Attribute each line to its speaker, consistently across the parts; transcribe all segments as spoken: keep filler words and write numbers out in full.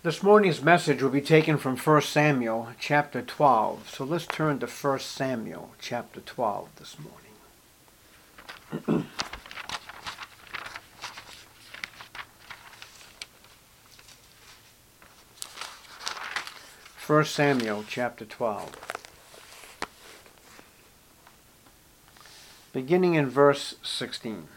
Speaker 1: This morning's message will be taken from First Samuel chapter twelve. So let's turn to First Samuel chapter twelve this morning. First Samuel chapter twelve. Beginning in verse sixteen.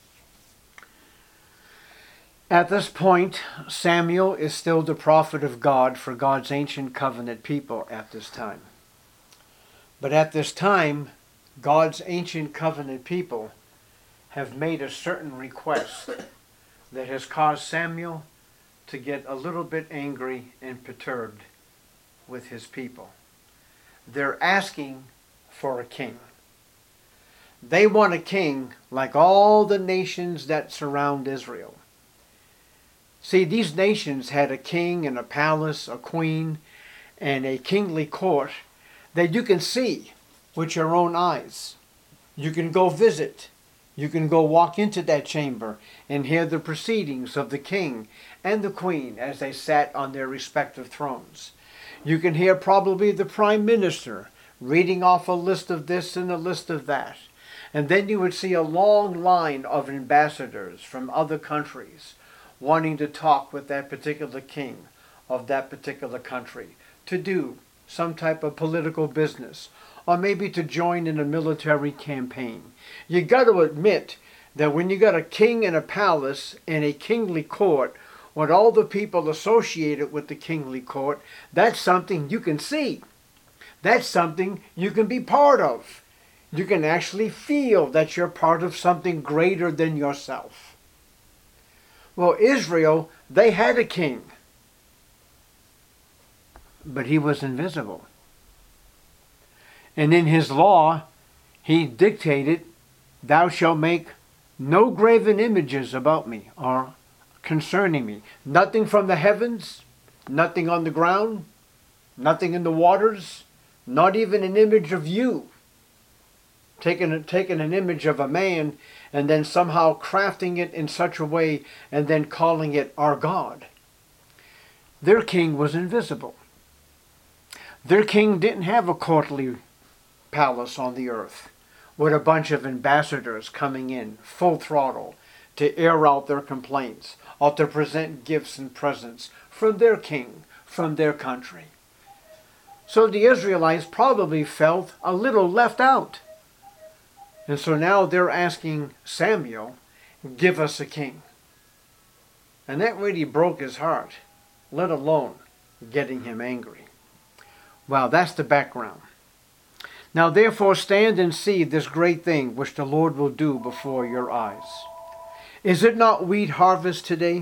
Speaker 1: At this point, Samuel is still the prophet of God for God's ancient covenant people at this time. But at this time, God's ancient covenant people have made a certain request that has caused Samuel to get a little bit angry and perturbed with his people. They're asking for a king. They want a king like all the nations that surround Israel. See, these nations had a king and a palace, a queen, and a kingly court that you can see with your own eyes. You can go visit. You can go walk into that chamber and hear the proceedings of the king and the queen as they sat on their respective thrones. You can hear probably the prime minister reading off a list of this and a list of that. And then you would see a long line of ambassadors from other countries wanting to talk with that particular king of that particular country, to do some type of political business, or maybe to join in a military campaign. You got to admit that when you got a king and a palace and a kingly court, with all the people associated with the kingly court, that's something you can see. That's something you can be part of. You can actually feel that you're part of something greater than yourself. Well, Israel, they had a king, but he was invisible. And in his law, he dictated, "Thou shalt make no graven images about me," or concerning me. Nothing from the heavens, nothing on the ground, nothing in the waters, not even an image of you. Taking, taking an image of a man and then somehow crafting it in such a way and then calling it our God. Their king was invisible. Their king didn't have a courtly palace on the earth with a bunch of ambassadors coming in full throttle to air out their complaints or to present gifts and presents from their king, from their country. So the Israelites probably felt a little left out. And so now they're asking Samuel, "Give us a king." And that really broke his heart, let alone getting him angry. Well, that's the background. Now therefore stand and see this great thing which the Lord will do before your eyes. Is it not wheat harvest today?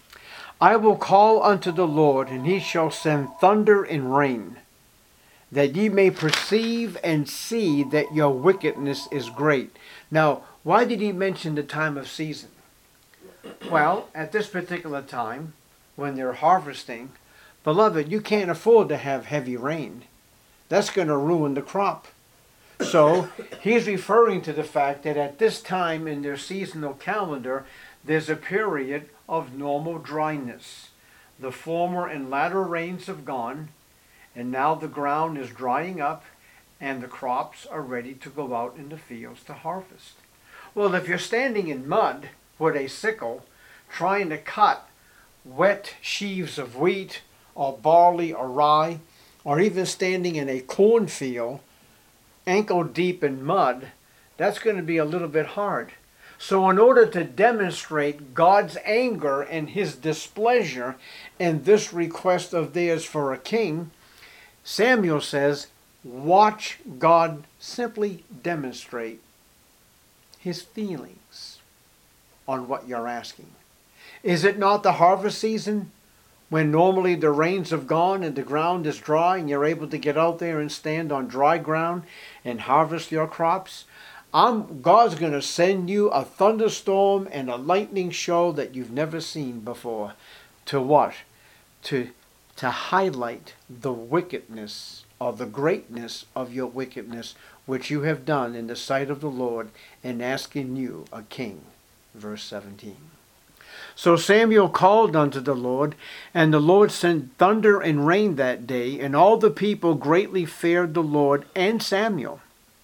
Speaker 1: I will call unto the Lord, and he shall send thunder and rain, that ye may perceive and see that your wickedness is great. Now, why did he mention the time of season? Well, at this particular time, when they're harvesting, beloved, you can't afford to have heavy rain. That's going to ruin the crop. So, he's referring to the fact that at this time in their seasonal calendar, there's a period of normal dryness. The former and latter rains have gone, and now the ground is drying up and the crops are ready to go out in the fields to harvest. Well, if you're standing in mud with a sickle trying to cut wet sheaves of wheat or barley or rye, or even standing in a cornfield ankle deep in mud, that's going to be a little bit hard. So in order to demonstrate God's anger and his displeasure and this request of theirs for a king, Samuel says, watch God simply demonstrate his feelings on what you're asking. Is it not the harvest season when normally the rains have gone and the ground is dry and you're able to get out there and stand on dry ground and harvest your crops? I'm, God's going to send you a thunderstorm and a lightning show that you've never seen before. To what? To to highlight the wickedness or the greatness of your wickedness, which you have done in the sight of the Lord, in asking you a king. Verse seventeen. So Samuel called unto the Lord, and the Lord sent thunder and rain that day, and all the people greatly feared the Lord and Samuel.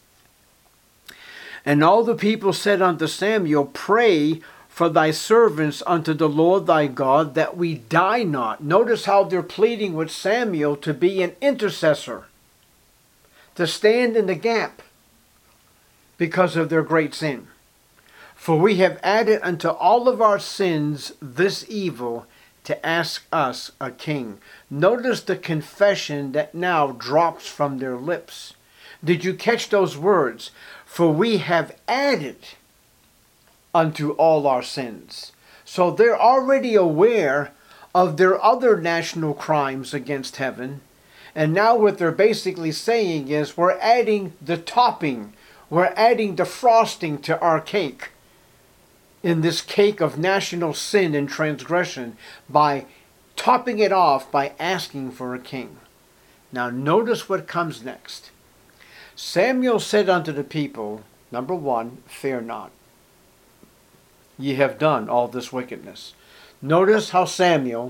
Speaker 1: And all the people said unto Samuel, Pray for thy servants unto the Lord thy God, that we die not. Notice how they're pleading with Samuel to be an intercessor, to stand in the gap because of their great sin. For we have added unto all of our sins this evil, to ask us a king. Notice the confession that now drops from their lips. Did you catch those words? For we have added unto all our sins. So they're already aware of their other national crimes against heaven. And now what they're basically saying is, we're adding the topping, we're adding the frosting to our cake, in this cake of national sin and transgression, by topping it off by asking for a king. Now notice what comes next. Samuel said unto the people, number one, fear not. Ye have done all this wickedness. Notice how Samuel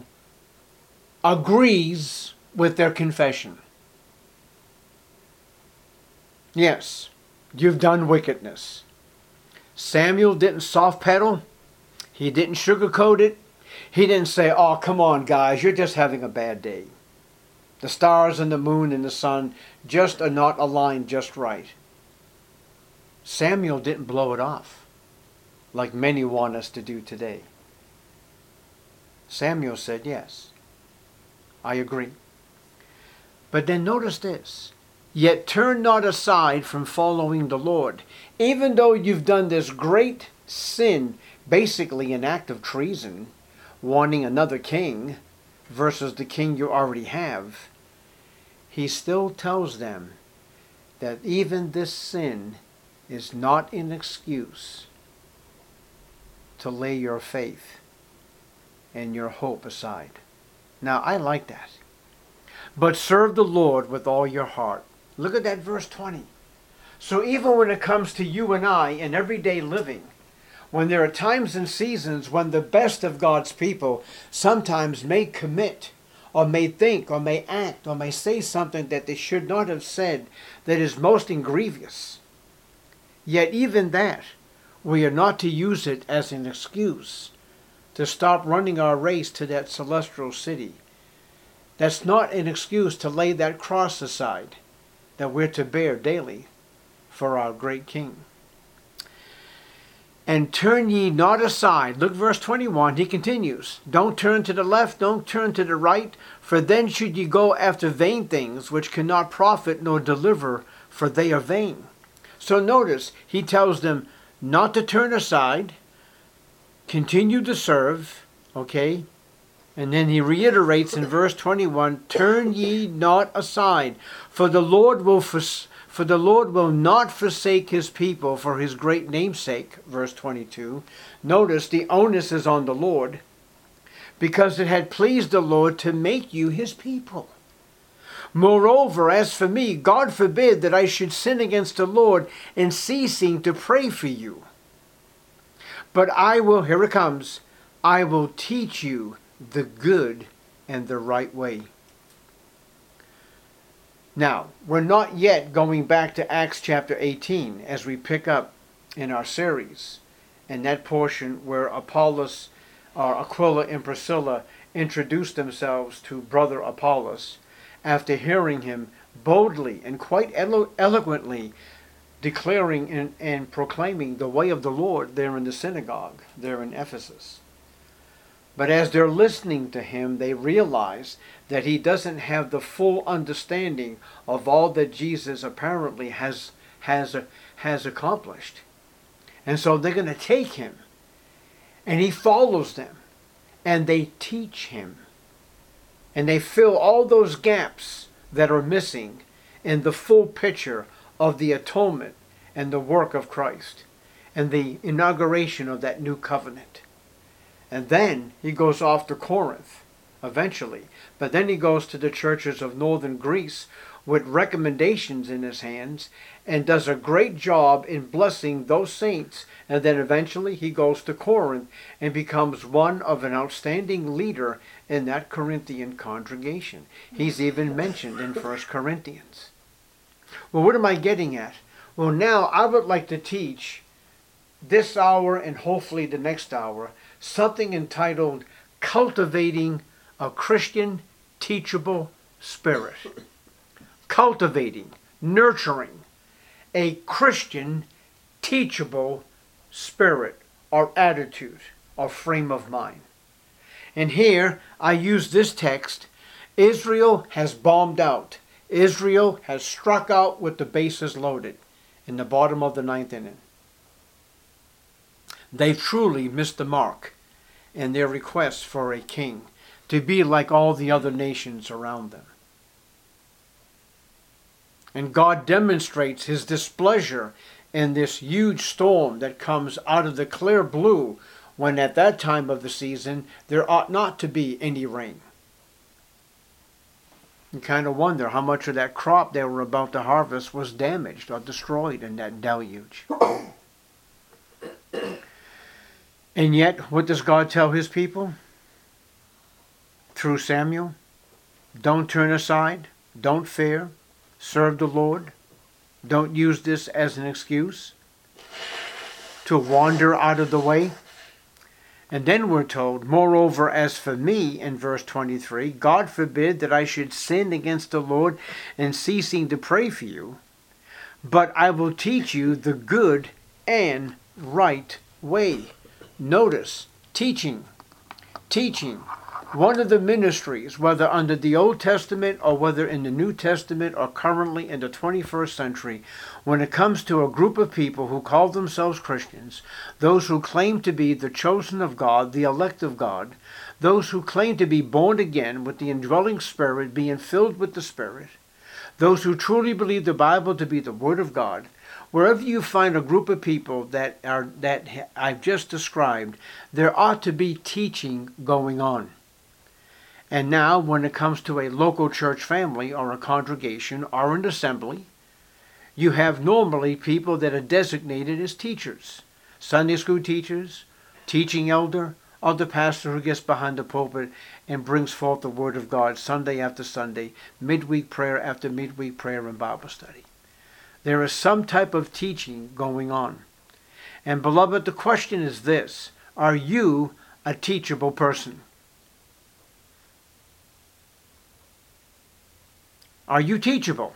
Speaker 1: agrees with their confession. Yes, you've done wickedness. Samuel didn't soft pedal. He didn't sugarcoat it. He didn't say, oh, come on, guys, you're just having a bad day. The stars and the moon and the sun just are not aligned just right. Samuel didn't blow it off like many want us to do today. Samuel said, yes, I agree. But then notice this. Yet turn not aside from following the Lord. Even though you've done this great sin, basically an act of treason, wanting another king versus the king you already have, he still tells them that even this sin is not an excuse to lay your faith and your hope aside. Now, I like that. But serve the Lord with all your heart. Look at that verse twenty. So even when it comes to you and I in everyday living, when there are times and seasons when the best of God's people sometimes may commit, or may think, or may act, or may say something that they should not have said that is most grievous, yet even that, we are not to use it as an excuse to stop running our race to that celestial city. That's not an excuse to lay that cross aside that we're to bear daily for our great King. And turn ye not aside. Look, verse twenty-one, he continues. Don't turn to the left, don't turn to the right, for then should ye go after vain things, which cannot profit nor deliver, for they are vain. So notice, he tells them not to turn aside, continue to serve, okay? And then he reiterates in verse twenty-one, turn ye not aside, for the Lord will fors- for the Lord will not forsake his people for his great name's sake. Verse twenty-two. Notice the onus is on the Lord, because it had pleased the Lord to make you his people. Moreover, as for me, God forbid that I should sin against the Lord in ceasing to pray for you. But I will, here it comes, I will teach you the good and the right way. Now, we're not yet going back to Acts chapter eighteen as we pick up in our series, and that portion where Apollos, or Aquila and Priscilla introduced themselves to brother Apollos after hearing him boldly and quite elo- eloquently declaring and, and proclaiming the way of the Lord there in the synagogue, there in Ephesus. But as they're listening to him, they realize that he doesn't have the full understanding of all that Jesus apparently has, has, has accomplished. And so they're going to take him, and he follows them, and they teach him. And they fill all those gaps that are missing in the full picture of the atonement and the work of Christ and the inauguration of that new covenant. And then he goes off to Corinth eventually. But then he goes to the churches of northern Greece, with recommendations in his hands and does a great job in blessing those saints. And then eventually he goes to Corinth and becomes one of an outstanding leader in that Corinthian congregation. He's even mentioned in First Corinthians. Well, what am I getting at? Well, now I would like to teach this hour and hopefully the next hour something entitled Cultivating a Christian Teachable Spirit. Cultivating, nurturing a Christian teachable spirit or attitude or frame of mind. And here I use this text. Israel has bombed out. Israel has struck out with the bases loaded in the bottom of the ninth inning. They've truly missed the mark in their request for a king to be like all the other nations around them. And God demonstrates his displeasure in this huge storm that comes out of the clear blue when at that time of the season there ought not to be any rain. You kind of wonder how much of that crop they were about to harvest was damaged or destroyed in that deluge. And yet, what does God tell his people? Through Samuel, don't turn aside, don't fear, serve the Lord. Don't use this as an excuse to wander out of the way. And then we're told, moreover, as for me, in verse twenty-three, God forbid that I should sin against the Lord in ceasing to pray for you, but I will teach you the good and right way. Notice, teaching, teaching. One of the ministries, whether under the Old Testament or whether in the New Testament or currently in the twenty-first century, when it comes to a group of people who call themselves Christians, those who claim to be the chosen of God, the elect of God, those who claim to be born again with the indwelling Spirit, being filled with the Spirit, those who truly believe the Bible to be the Word of God, wherever you find a group of people that are that I've just described, there ought to be teaching going on. And now, when it comes to a local church family or a congregation or an assembly, you have normally people that are designated as teachers. Sunday school teachers, teaching elder, or the pastor who gets behind the pulpit and brings forth the Word of God Sunday after Sunday, midweek prayer after midweek prayer and Bible study. There is some type of teaching going on. And beloved, the question is this: are you a teachable person? Are you teachable?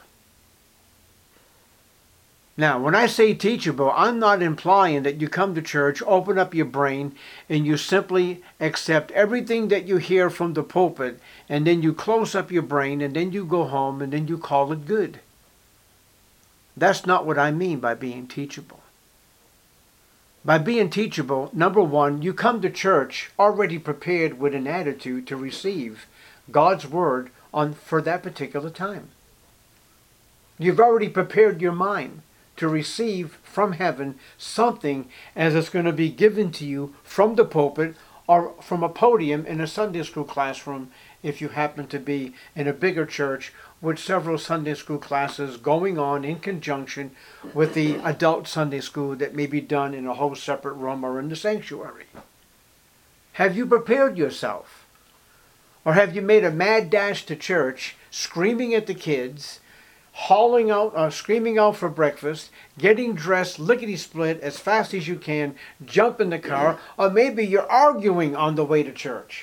Speaker 1: Now, when I say teachable, I'm not implying that you come to church, open up your brain, and you simply accept everything that you hear from the pulpit, and then you close up your brain, and then you go home, and then you call it good. That's not what I mean by being teachable. By being teachable, number one, you come to church already prepared with an attitude to receive God's Word on for that particular time. You've already prepared your mind to receive from heaven something as it's going to be given to you from the pulpit or from a podium in a Sunday school classroom if you happen to be in a bigger church with several Sunday school classes going on in conjunction with the adult Sunday school that may be done in a whole separate room or in the sanctuary. Have you prepared yourself? Or have you made a mad dash to church, screaming at the kids, hauling out, uh, screaming out for breakfast, getting dressed lickety-split as fast as you can, jump in the car, or maybe you're arguing on the way to church?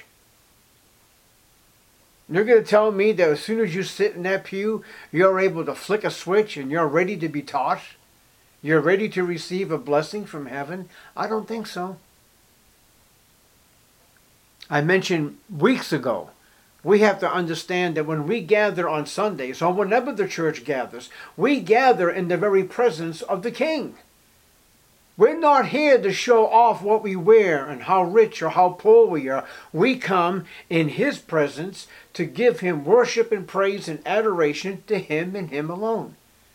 Speaker 1: You're going to tell me that as soon as you sit in that pew, you're able to flick a switch and you're ready to be taught? You're ready to receive a blessing from heaven? I don't think so. I mentioned weeks ago, we have to understand that when we gather on Sundays, or whenever the church gathers, we gather in the very presence of the King. We're not here to show off what we wear and how rich or how poor we are. We come in His presence to give Him worship and praise and adoration to Him and Him alone.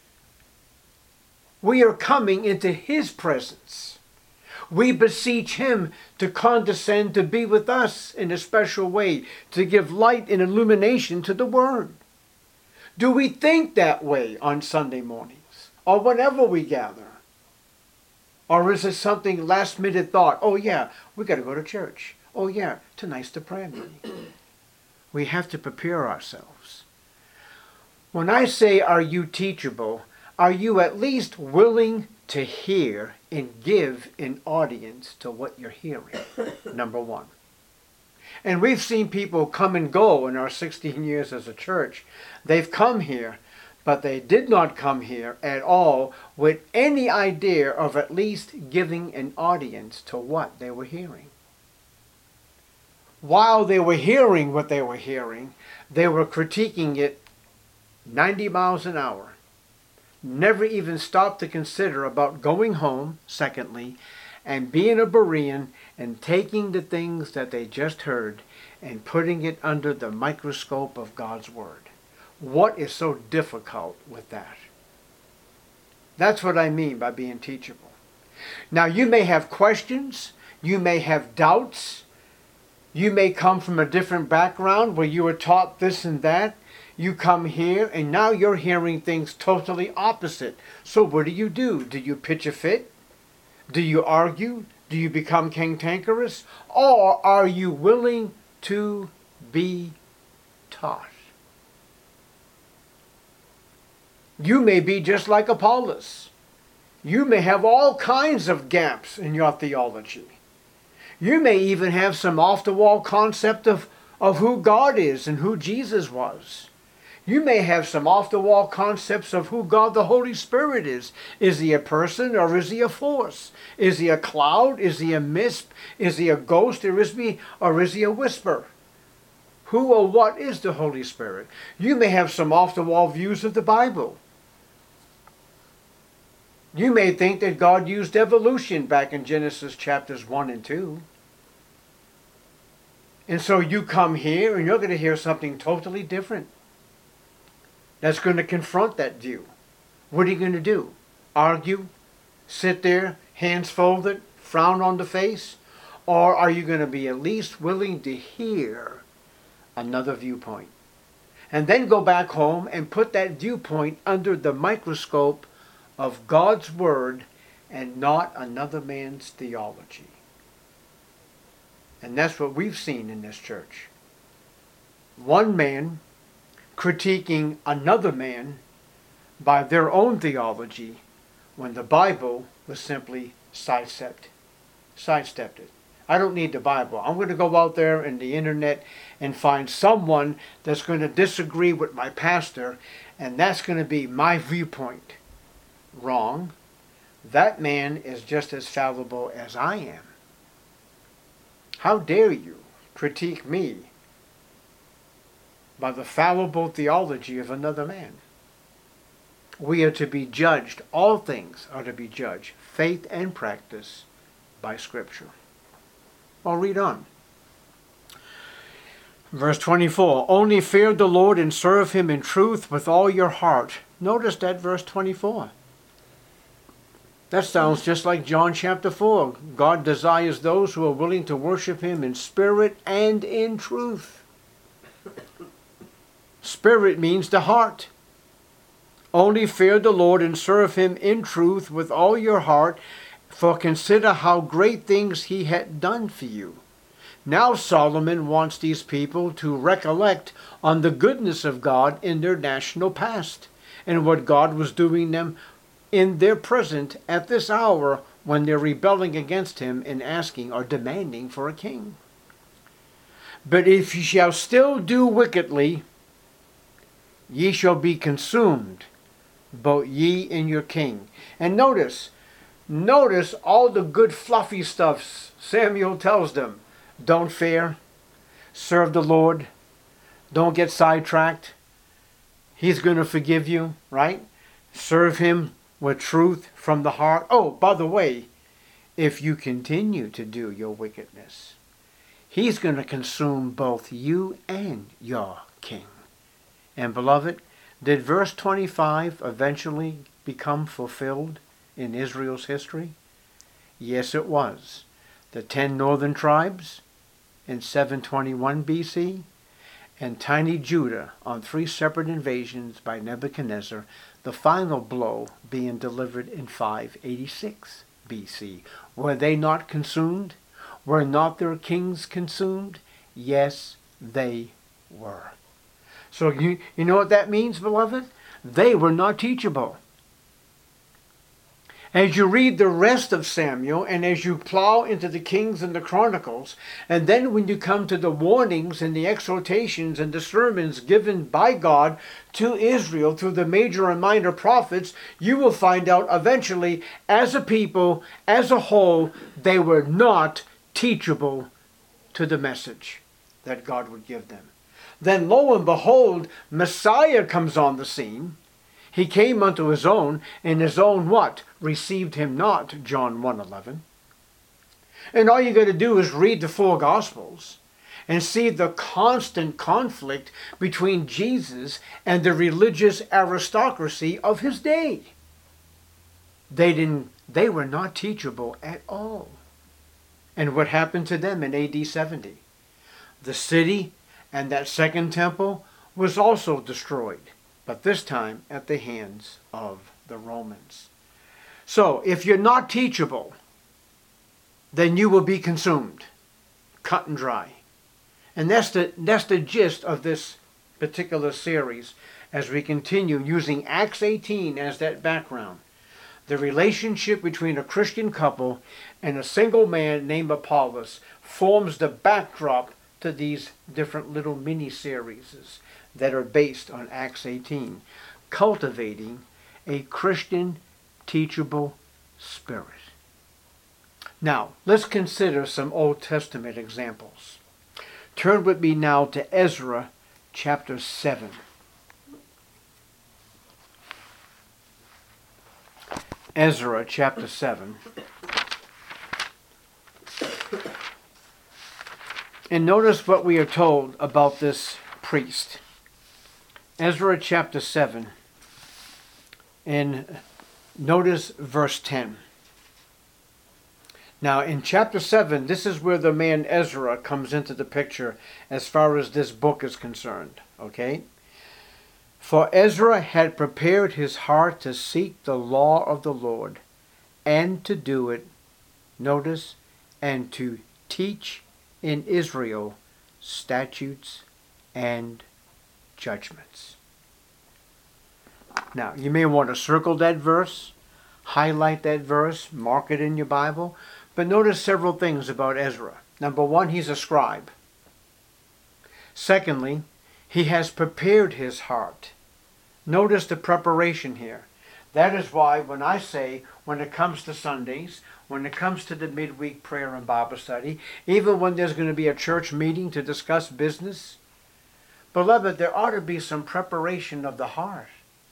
Speaker 1: We are coming into His presence. We beseech Him to condescend to be with us in a special way, to give light and illumination to the Word. Do we think that way on Sunday mornings or whenever we gather? Or is it something last minute thought? Oh yeah, we got to go to church. Oh yeah, tonight's the prayer meeting. We have to prepare ourselves. When I say, are you teachable, are you at least willing to hear and give an audience to what you're hearing? Number one. And we've seen people come and go in our sixteen years as a church. They've come here, but they did not come here at all with any idea of at least giving an audience to what they were hearing. While they were hearing what they were hearing, they were critiquing it ninety miles an hour. Never even stopped to consider about going home, secondly, and being a Berean and taking the things that they just heard and putting it under the microscope of God's Word. What is so difficult with that? That's what I mean by being teachable. Now, you may have questions, you may have doubts, you may come from a different background where you were taught this and that. You come here and now you're hearing things totally opposite. So what do you do? Do you pitch a fit? Do you argue? Do you become cantankerous? Or are you willing to be taught? You may be just like Apollos. You may have all kinds of gaps in your theology. You may even have some off-the-wall concept of, of who God is and who Jesus was. You may have some off-the-wall concepts of who God the Holy Spirit is. Is he a person or is he a force? Is he a cloud? Is he a mist? Is he a ghost or is he, or is he a whisper? Who or what is the Holy Spirit? You may have some off-the-wall views of the Bible. You may think that God used evolution back in Genesis chapters one and two. And so you come here and you're going to hear something totally different that's going to confront that view. What are you going to do? Argue? Sit there, hands folded, frown on the face? Or are you going to be at least willing to hear another viewpoint? And then go back home and put that viewpoint under the microscope of God's Word and not another man's theology. And that's what we've seen in this church. One man critiquing another man by their own theology when the Bible was simply sidestepped. Sidestepped it. I don't need the Bible. I'm going to go out there in the internet and find someone that's going to disagree with my pastor, and that's going to be my viewpoint. Wrong. That man is just as fallible as I am. How dare you critique me by the fallible theology of another man? We are to be judged, all things are to be judged, faith and practice, by Scripture. I'll read on. Verse twenty-four, only fear the Lord and serve him in truth with all your heart. Notice that verse twenty-four. That sounds just like John chapter four. God desires those who are willing to worship him in spirit and in truth. Spirit means the heart. Only fear the Lord and serve him in truth with all your heart, for consider how great things he had done for you. Now Solomon wants these people to recollect on the goodness of God in their national past and what God was doing them in their present at this hour when they're rebelling against him and asking or demanding for a king. But if ye shall still do wickedly, ye shall be consumed, both ye and your king. And notice, notice all the good fluffy stuff Samuel tells them. Don't fear, serve the Lord, don't get sidetracked. He's going to forgive you, right? Serve him with truth from the heart. Oh, by the way, if you continue to do your wickedness, he's going to consume both you and your king. And beloved, did verse twenty-five eventually become fulfilled in Israel's history? Yes, it was. The ten northern tribes in seven twenty-one B C and tiny Judah on three separate invasions by Nebuchadnezzar, the final blow being delivered in five eighty-six B C. Were they not consumed? Were not their kings consumed? Yes, they were. So you, you know what that means, beloved? They were not teachable. As you read the rest of Samuel, and as you plow into the Kings and the Chronicles, and then when you come to the warnings and the exhortations and the sermons given by God to Israel through the major and minor prophets, you will find out eventually, as a people, as a whole, they were not teachable to the message that God would give them. Then lo and behold, Messiah comes on the scene. He came unto his own, and his own what? Received him not, John one eleven. And all you got to do is read the four Gospels and see the constant conflict between Jesus and the religious aristocracy of his day. They didn't, they were not teachable at all. And what happened to them in A D seventy? The city and that second temple was also destroyed, but this time at the hands of the Romans. So, if you're not teachable, then you will be consumed, cut and dry. And that's the, that's the gist of this particular series as we continue using Acts eighteen as that background. The relationship between a Christian couple and a single man named Apollos forms the backdrop to these different little mini-series that are based on Acts eighteen, cultivating a Christian teachable spirit. Now, let's consider some Old Testament examples. Turn with me now to Ezra chapter seven. Ezra chapter seven. And notice what we are told about this priest. Ezra chapter seven, and notice verse ten. Now in chapter seven, this is where the man Ezra comes into the picture as far as this book is concerned. Okay? For Ezra had prepared his heart to seek the law of the Lord, and to do it, notice, and to teach in Israel statutes and judgments. Now, you may want to circle that verse, highlight that verse, mark it in your Bible, but notice several things about Ezra. Number one, he's a scribe. Secondly, he has prepared his heart. Notice the preparation here. That is why when I say, when it comes to Sundays, when it comes to the midweek prayer and Bible study, even when there's going to be a church meeting to discuss business, beloved, there ought to be some preparation of the heart,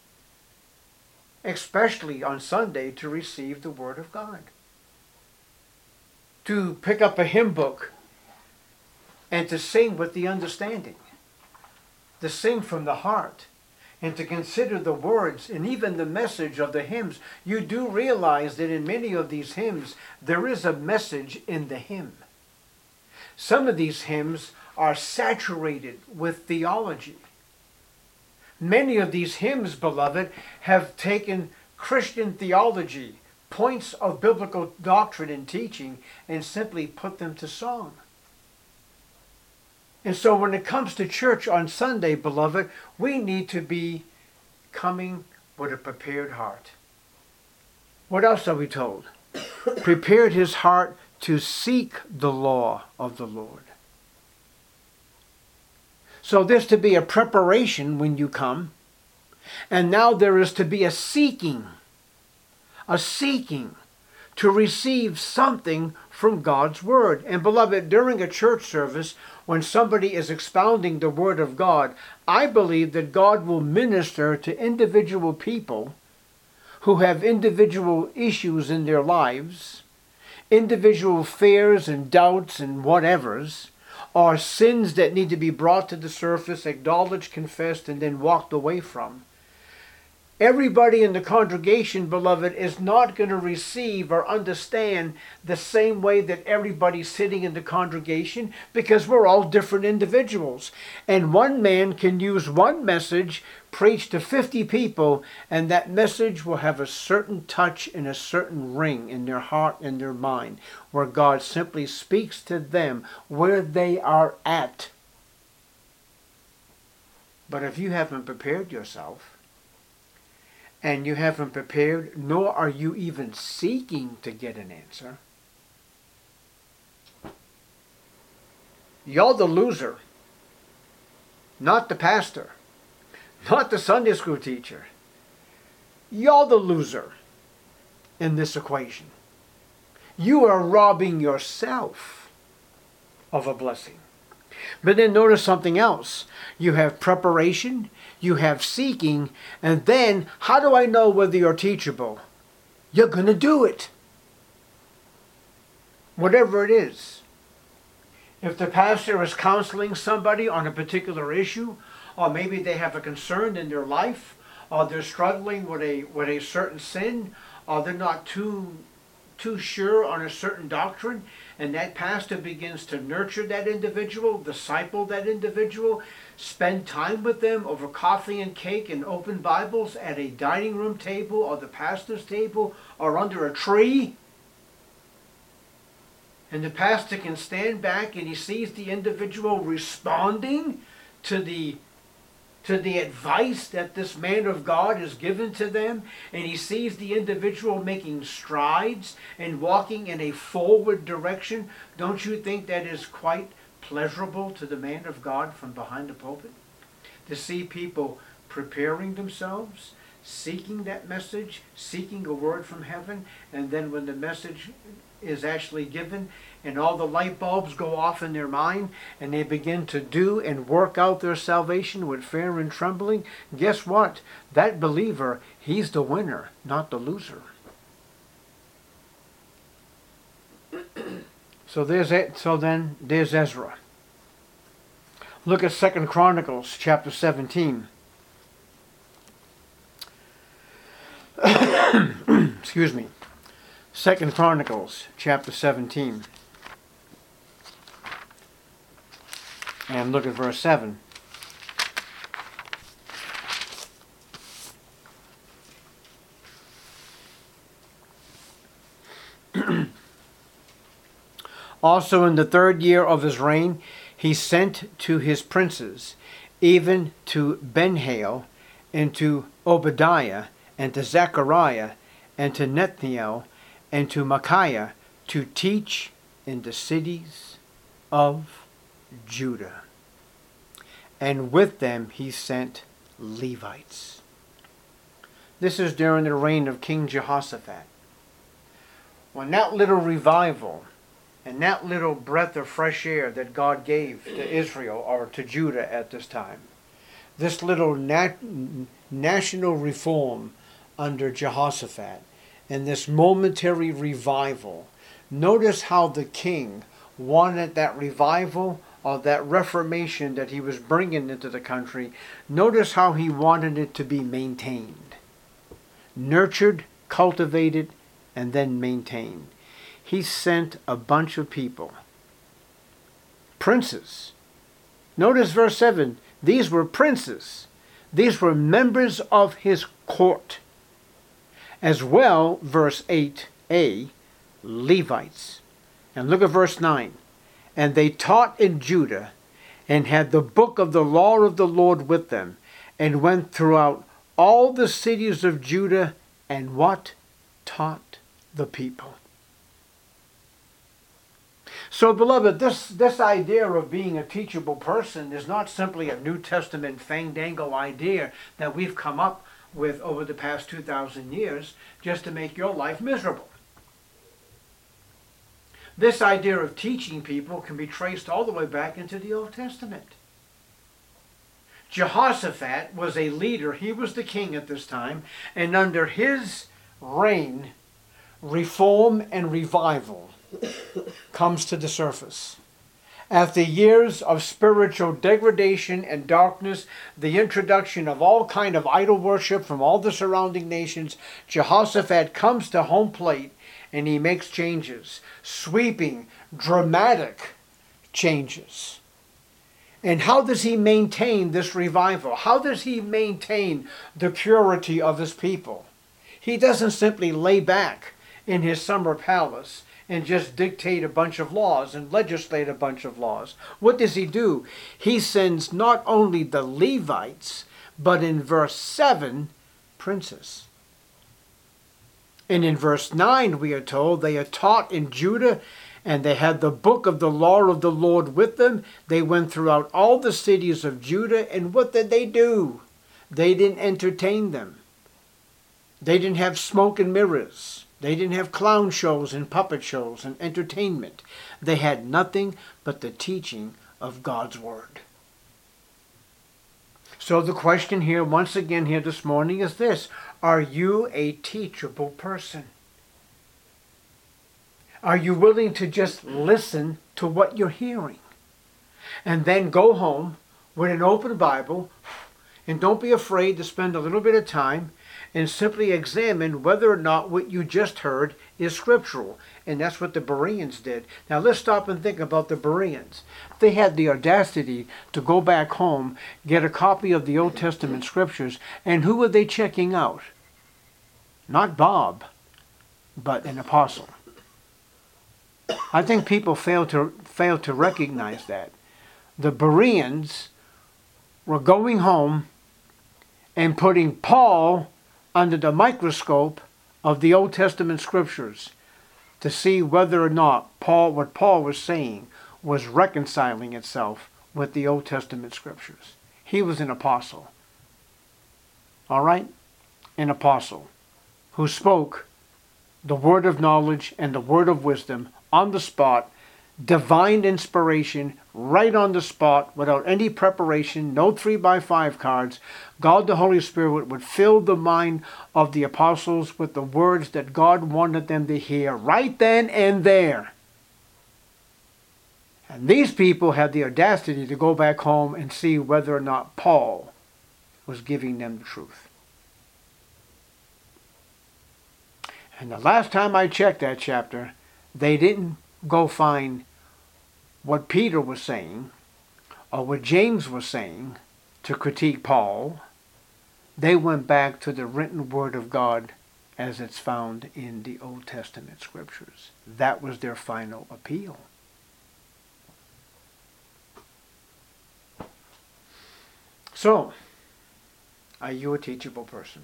Speaker 1: especially on Sunday, to receive the Word of God. To pick up a hymn book and to sing with the understanding, to sing from the heart, and to consider the words and even the message of the hymns. You do realize that in many of these hymns, there is a message in the hymn. Some of these hymns are saturated with theology. Many of these hymns, beloved, have taken Christian theology, points of biblical doctrine and teaching, and simply put them to song. And so when it comes to church on Sunday, beloved, we need to be coming with a prepared heart. What else are we told? Prepared his heart to seek the law of the Lord. So there's to be a preparation when you come, and now there is to be a seeking, a seeking to receive something from God's Word. And beloved, during a church service, when somebody is expounding the Word of God, I believe that God will minister to individual people who have individual issues in their lives, individual fears and doubts and whatevers, or sins that need to be brought to the surface, acknowledged, confessed, and then walked away from. Everybody in the congregation, beloved, is not going to receive or understand the same way that everybody sitting in the congregation, because we're all different individuals. And one man can use one message, preach to fifty people, and that message will have a certain touch and a certain ring in their heart and their mind, where God simply speaks to them where they are at. But if you haven't prepared yourself, and you haven't prepared, nor are you even seeking to get an answer, you're the loser. Not the pastor. Not the Sunday school teacher. You're the loser in this equation. You are robbing yourself of a blessing. But then notice something else. You have preparation, you have seeking, and then how do I know whether you're teachable? You're going to do it. Whatever it is. If the pastor is counseling somebody on a particular issue, or maybe they have a concern in their life, or they're struggling with a with a certain sin, or they're not too too sure on a certain doctrine, and that pastor begins to nurture that individual, disciple that individual, spend time with them over coffee and cake and open Bibles at a dining room table or the pastor's table or under a tree. And the pastor can stand back and he sees the individual responding to the to the advice that this man of God has given to them, and he sees the individual making strides and walking in a forward direction. Don't you think that is quite pleasurable to the man of God from behind the pulpit? To see people preparing themselves, seeking that message, seeking a word from heaven, and then when the message is actually given and all the light bulbs go off in their mind and they begin to do and work out their salvation with fear and trembling, guess what? That believer, he's the winner, not the loser. So there's it. So then there's Ezra. Look at Second Chronicles chapter seventeen. Excuse me. Second Chronicles chapter seventeen. And look at verse seven. Also in the third year of his reign, he sent to his princes, even to Benhail, and to Obadiah, and to Zechariah, and to Nethiel, and to Micaiah, to teach in the cities of Judah. And with them he sent Levites. This is during the reign of King Jehoshaphat. When that little revival and that little breath of fresh air that God gave to Israel or to Judah at this time, this little nat national reform under Jehoshaphat, and this momentary revival, notice how the king wanted that revival or that reformation that he was bringing into the country, notice how he wanted it to be maintained. Nurtured, cultivated, and then maintained. He sent a bunch of people. Princes. Notice verse seven. These were princes. These were members of his court. As well, verse eight a, Levites. And look at verse nine. And they taught in Judah, and had the book of the law of the Lord with them, and went throughout all the cities of Judah, and what? Taught the people. So, beloved, this, this idea of being a teachable person is not simply a New Testament fandangle idea that we've come up with over the past two thousand years just to make your life miserable. This idea of teaching people can be traced all the way back into the Old Testament. Jehoshaphat was a leader. He was the king at this time. And under his reign, reform and revival comes to the surface. After years of spiritual degradation and darkness, the introduction of all kind of idol worship from all the surrounding nations, Jehoshaphat comes to home plate and he makes changes, sweeping, dramatic changes. And how does he maintain this revival? How does he maintain the purity of his people? He doesn't simply lay back in his summer palace and just dictate a bunch of laws and legislate a bunch of laws. What does he do? He sends not only the Levites, but in verse seven, princes. And in verse nine we are told they are taught in Judah, and they had the book of the law of the Lord with them. They went throughout all the cities of Judah, and what did they do? They didn't entertain them. They didn't have smoke and mirrors. They didn't have clown shows and puppet shows and entertainment. They had nothing but the teaching of God's Word. So the question here, once again here this morning, is this: are you a teachable person? Are you willing to just listen to what you're hearing? And then go home with an open Bible, and don't be afraid to spend a little bit of time and simply examine whether or not what you just heard is scriptural. And that's what the Bereans did. Now let's stop and think about the Bereans. They had the audacity to go back home, get a copy of the Old Testament scriptures, and who were they checking out? Not Bob, but an apostle. I think people fail to fail to recognize that. The Bereans were going home and putting Paul under the microscope of the Old Testament scriptures to see whether or not Paul, what Paul was saying, was reconciling itself with the Old Testament scriptures. He was an apostle. All right? An apostle who spoke the word of knowledge and the word of wisdom on the spot, divine inspiration, right on the spot, without any preparation, no three by five cards. God the Holy Spirit would fill the mind of the apostles with the words that God wanted them to hear right then and there. And these people had the audacity to go back home and see whether or not Paul was giving them the truth. And the last time I checked that chapter, they didn't go find what Peter was saying or what James was saying to critique Paul. They went back to the written word of God as it's found in the Old Testament scriptures. That was their final appeal. So, are you a teachable person?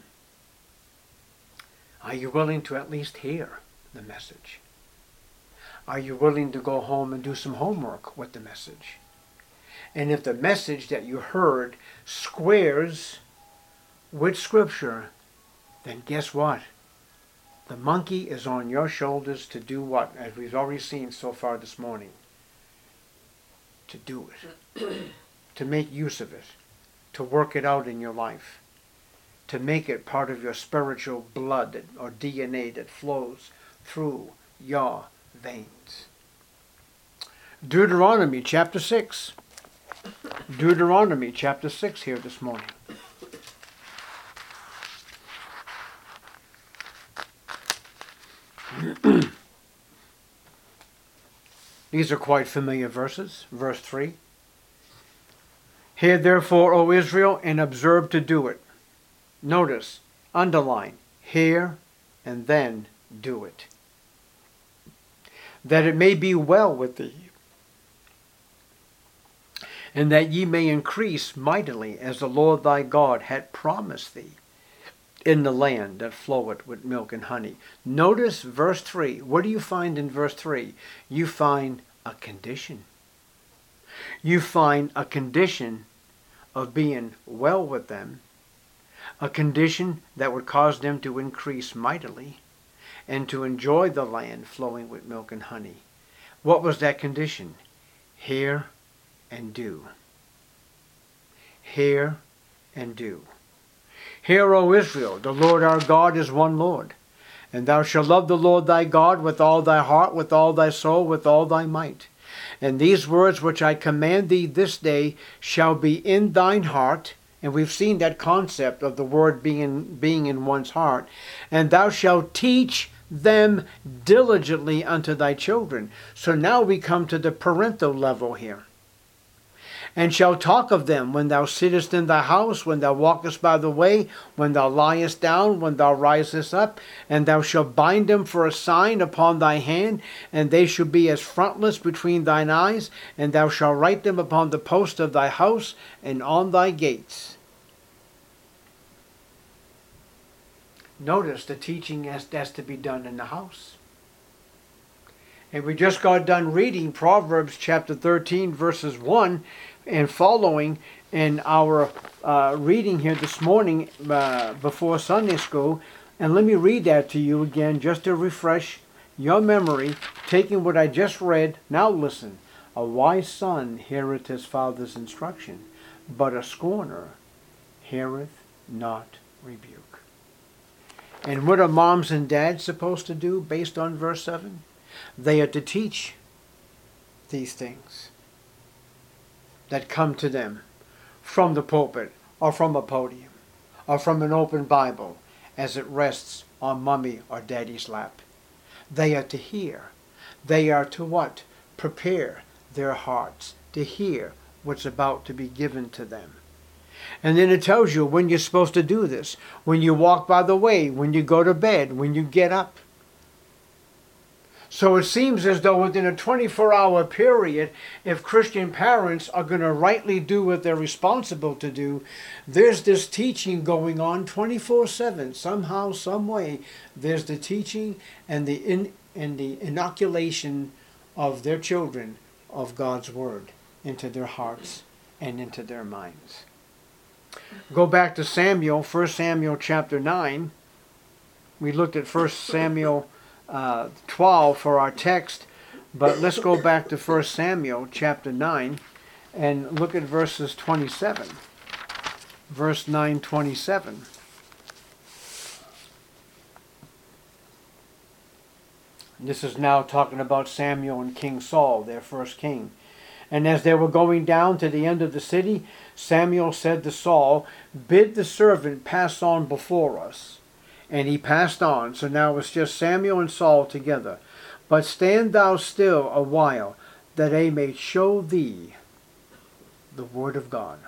Speaker 1: Are you willing to at least hear the message? Are you willing to go home and do some homework with the message? And if the message that you heard squares with Scripture, then guess what? The monkey is on your shoulders to do what? As we've already seen so far this morning. To do it. To make use of it. To work it out in your life. To make it part of your spiritual blood that, or D N A that flows through your veins. Deuteronomy chapter six. Deuteronomy chapter six here this morning. These are quite familiar verses. Verse three. Hear therefore, O Israel, and observe to do it. Notice, underline, hear and then do it. That it may be well with thee, and that ye may increase mightily, as the Lord thy God had promised thee, in the land that floweth with milk and honey. Notice verse three. What do you find in verse three? You find a condition. You find a condition of being well with them, a condition that would cause them to increase mightily and to enjoy the land flowing with milk and honey. What was that condition? Hear and do. Hear and do. Hear, O Israel, the Lord our God is one Lord, and thou shalt love the Lord thy God with all thy heart, with all thy soul, with all thy might. And these words which I command thee this day shall be in thine heart. And we've seen that concept of the word being, being in one's heart. And thou shalt teach them diligently unto thy children. So now we come to the parental level here. And shall talk of them when thou sittest in thy house, when thou walkest by the way, when thou liest down, when thou risest up. And thou shalt bind them for a sign upon thy hand, and they shall be as frontlets between thine eyes. And thou shalt write them upon the post of thy house and on thy gates. Notice the teaching has, has to be done in the house. And we just got done reading Proverbs chapter thirteen, verses one and following in our uh, reading here this morning uh, before Sunday school. And let me read that to you again just to refresh your memory, taking what I just read. Now listen. A wise son heareth his father's instruction, but a scorner heareth not rebuke. And what are moms and dads supposed to do based on verse seven? They are to teach these things that come to them from the pulpit or from a podium or from an open Bible as it rests on mommy or daddy's lap. They are to hear. They are to what? Prepare their hearts to hear what's about to be given to them. And then it tells you when you're supposed to do this. When you walk by the way, when you go to bed, when you get up. So it seems as though within a twenty-four hour period, if Christian parents are going to rightly do what they're responsible to do, there's this teaching going on twenty-four seven. Somehow, some way, there's the teaching and the, in, and the inoculation of their children of God's Word into their hearts and into their minds. Go back to Samuel, First Samuel chapter nine. We looked at First Samuel uh, twelve for our text, but let's go back to First Samuel chapter nine and look at verses twenty-seven. Verse nine twenty-seven. This is now talking about Samuel and King Saul, their first king. And as they were going down to the end of the city, Samuel said to Saul, "Bid the servant pass on before us." And he passed on. So now it's just Samuel and Saul together. "But stand thou still a while, that I may show thee the word of God."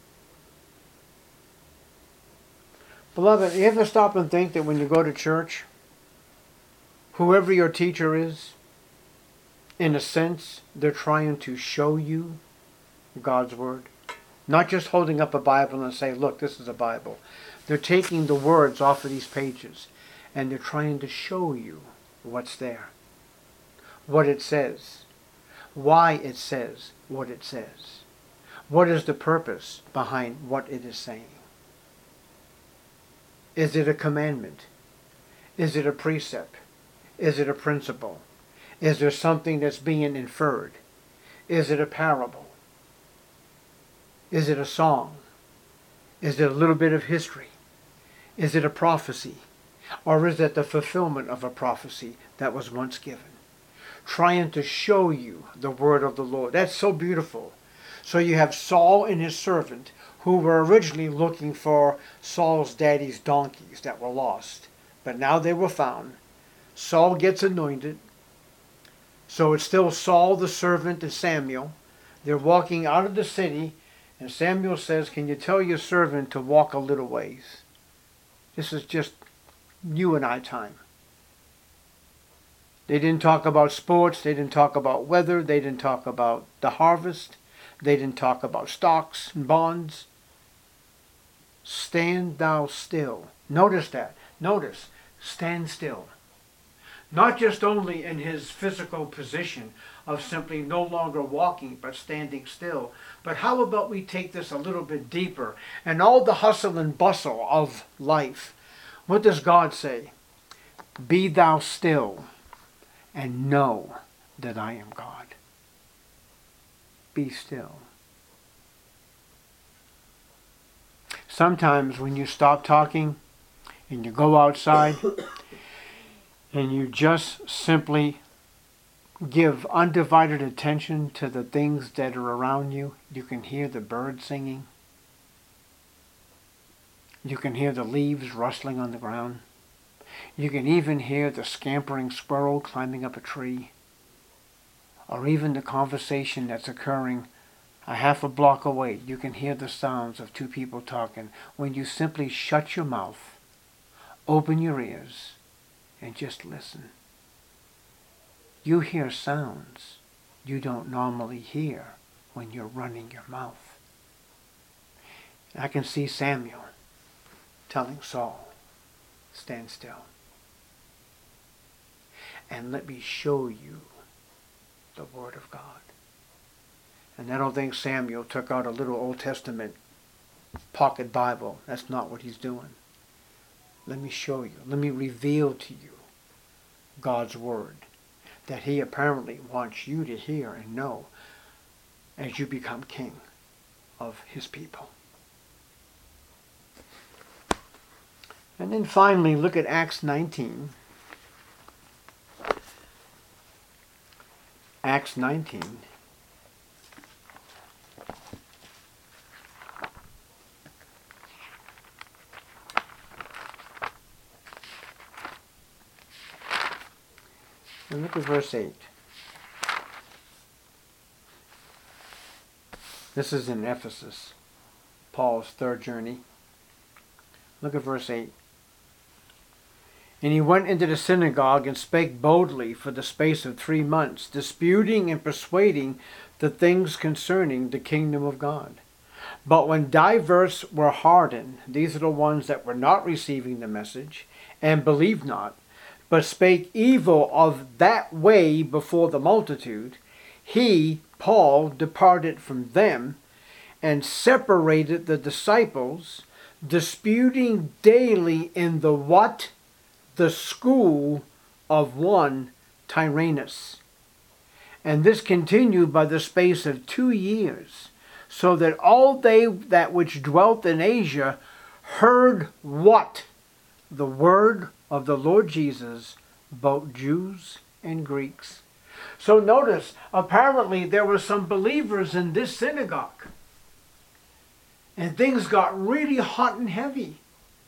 Speaker 1: Beloved, you ever stop and think that when you go to church, whoever your teacher is, in a sense, they're trying to show you God's Word? Not just holding up a Bible and say, "Look, this is a Bible." They're taking the words off of these pages and they're trying to show you what's there, what it says, why it says what it says, what is the purpose behind what it is saying. Is it a commandment? Is it a precept? Is it a principle? Is there something that's being inferred? Is it a parable? Is it a song? Is it a little bit of history? Is it a prophecy? Or is it the fulfillment of a prophecy that was once given? Trying to show you the word of the Lord. That's so beautiful. So you have Saul and his servant, who were originally looking for Saul's daddy's donkeys that were lost. But now they were found. Saul gets anointed. So it's still Saul the servant and Samuel. They're walking out of the city, and Samuel says, "Can you tell your servant to walk a little ways? This is just you and I time." They didn't talk about sports. They didn't talk about weather. They didn't talk about the harvest. They didn't talk about stocks and bonds. "Stand thou still." Notice that. Notice, stand still. Not just only in his physical position of simply no longer walking but standing still, but how about we take this a little bit deeper and all the hustle and bustle of life? What does God say? "Be thou still and know that I am God." Be still. Sometimes when you stop talking and you go outside and you just simply give undivided attention to the things that are around you, you can hear the birds singing. You can hear the leaves rustling on the ground. You can even hear the scampering squirrel climbing up a tree. Or even the conversation that's occurring a half a block away. You can hear the sounds of two people talking when you simply shut your mouth, open your ears, and just listen. You hear sounds you don't normally hear when you're running your mouth. I can see Samuel telling Saul, stand still, and let me show you the Word of God. And I don't think Samuel took out a little Old Testament pocket Bible. That's not what he's doing. Let me show you. Let me reveal to you God's Word that he apparently wants you to hear and know as you become king of his people. And then finally, look at Acts nineteen. Acts nineteen. And look at verse eight. This is in Ephesus, Paul's third journey. Look at verse eight. And he went into the synagogue and spake boldly for the space of three months, disputing and persuading the things concerning the kingdom of God. But when divers were hardened, these are the ones that were not receiving the message, and believed not, but spake evil of that way before the multitude, he, Paul, departed from them, and separated the disciples, disputing daily in the what? The school of one Tyrannus. And this continued by the space of two years, so that all they that which dwelt in Asia heard what? The word of the Lord Jesus, both Jews and Greeks. So notice, apparently there were some believers in this synagogue. And things got really hot and heavy.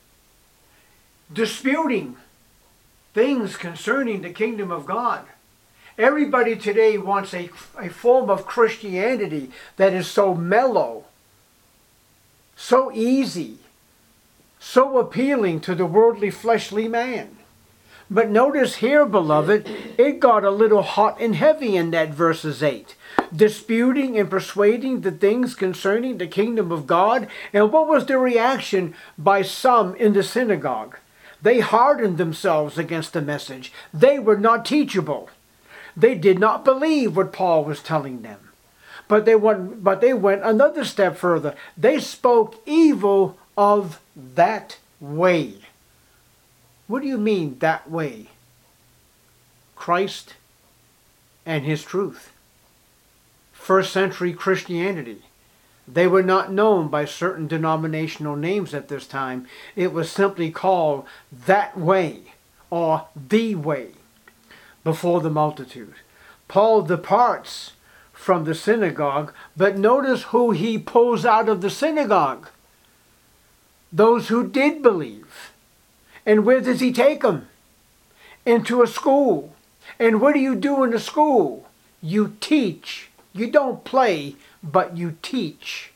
Speaker 1: Disputing things concerning the kingdom of God. Everybody today wants a, a form of Christianity that is so mellow, so easy, so appealing to the worldly fleshly man. But notice here, beloved, it got a little hot and heavy in that verses eight. Disputing and persuading the things concerning the kingdom of God. And what was the reaction by some in the synagogue? They hardened themselves against the message. They were not teachable. They did not believe what Paul was telling them. But they went, but they went another step further. They spoke evil of that way. What do you mean, that way? Christ and his truth. First century Christianity. They were not known by certain denominational names at this time. It was simply called that way or the way before the multitude. Paul departs from the synagogue, but notice who he pulls out of the synagogue. Those who did believe. And where does he take them? Into a school. And what do you do in a school? You teach. You don't play, but you teach.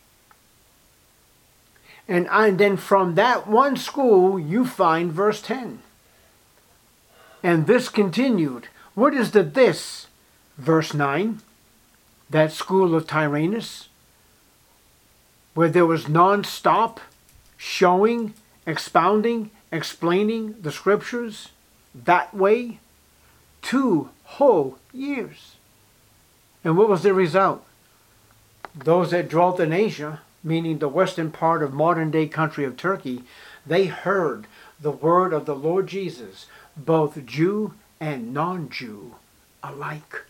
Speaker 1: And, and then from that one school, you find verse ten. And this continued. What is the this? Verse nine. That school of Tyrannus, where there was non-stop showing, expounding, explaining the scriptures that way, two whole years. And what was the result? Those that dwelt in Asia, meaning the western part of modern-day country of Turkey, they heard the word of the Lord Jesus, both Jew and non-Jew alike.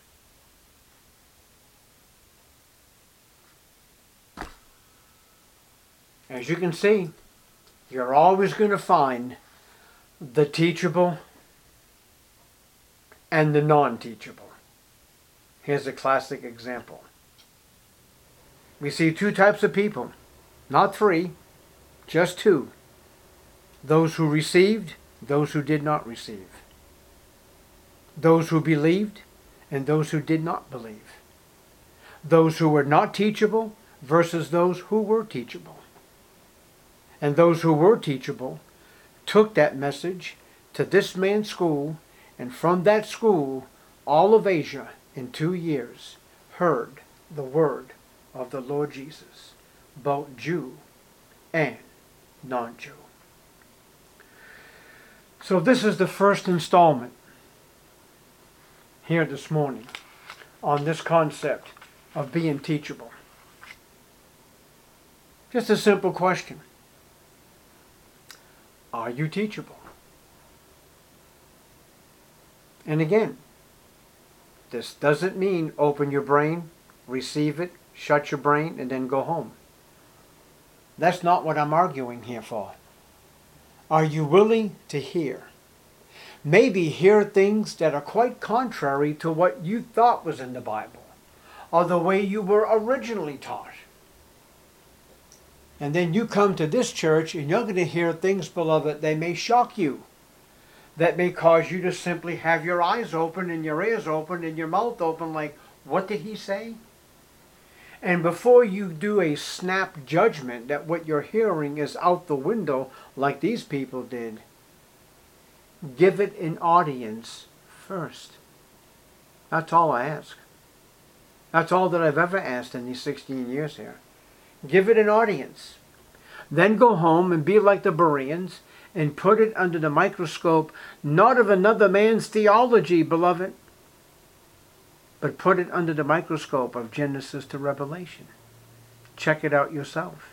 Speaker 1: As you can see, you're always going to find the teachable and the non-teachable. Here's a classic example. We see two types of people, not three, just two. Those who received, those who did not receive. Those who believed, and those who did not believe. Those who were not teachable versus those who were teachable. And those who were teachable took that message to this man's school, and from that school, all of Asia in two years heard the word of the Lord Jesus, both Jew and non-Jew. So this is the first installment here this morning on this concept of being teachable. Just a simple question. Are you teachable? And again, this doesn't mean open your brain, receive it, shut your brain, and then go home. That's not what I'm arguing here for. Are you willing to hear? Maybe hear things that are quite contrary to what you thought was in the Bible, or the way you were originally taught. And then you come to this church and you're going to hear things, beloved, that may shock you. That may cause you to simply have your eyes open and your ears open and your mouth open like, what did he say? And before you do a snap judgment that what you're hearing is out the window like these people did, give it an audience first. That's all I ask. That's all that I've ever asked in these sixteen years here. Give it an audience. Then go home and be like the Bereans and put it under the microscope, not of another man's theology, beloved, but put it under the microscope of Genesis to Revelation. Check it out yourself.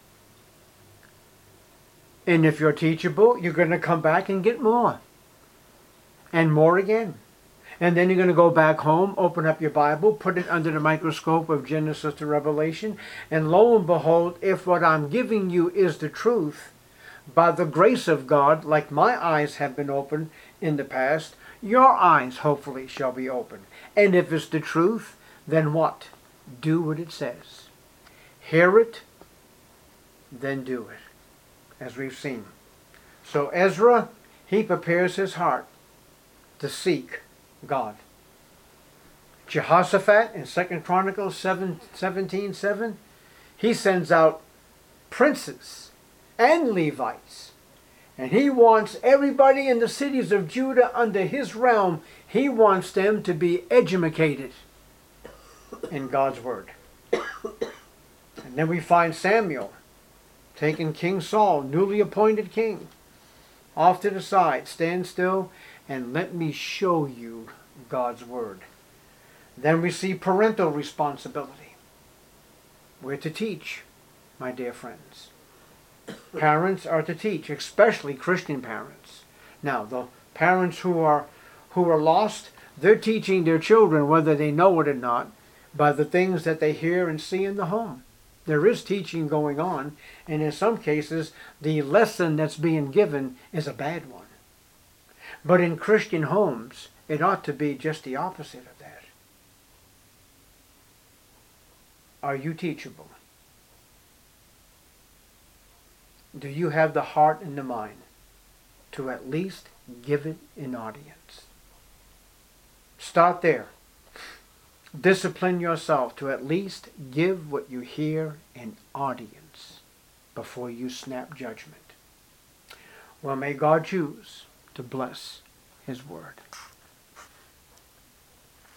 Speaker 1: And if you're teachable, you're going to come back and get more. And more again. And then you're going to go back home, open up your Bible, put it under the microscope of Genesis to Revelation, and lo and behold, if what I'm giving you is the truth, by the grace of God, like my eyes have been opened in the past, your eyes hopefully shall be open. And if it's the truth, then what? Do what it says. Hear it, then do it, as we've seen. So Ezra, he prepares his heart to seek God. Jehoshaphat in Second Chronicles seventeen seven, he sends out princes and Levites. And he wants everybody in the cities of Judah under his realm, he wants them to be educated in God's word. And then we find Samuel taking King Saul, newly appointed king, off to the side. Stand still and let me show you God's word. Then we see parental responsibility. We're to teach, my dear friends. Parents are to teach, especially Christian parents. Now, the parents who are who are lost, they're teaching their children, whether they know it or not, by the things that they hear and see in the home. There is teaching going on, and in some cases, the lesson that's being given is a bad one. But in Christian homes, it ought to be just the opposite of that. Are you teachable? Do you have the heart and the mind to at least give it an audience? Start there. Discipline yourself to at least give what you hear an audience before you snap judgment. Well, may God choose to bless his word.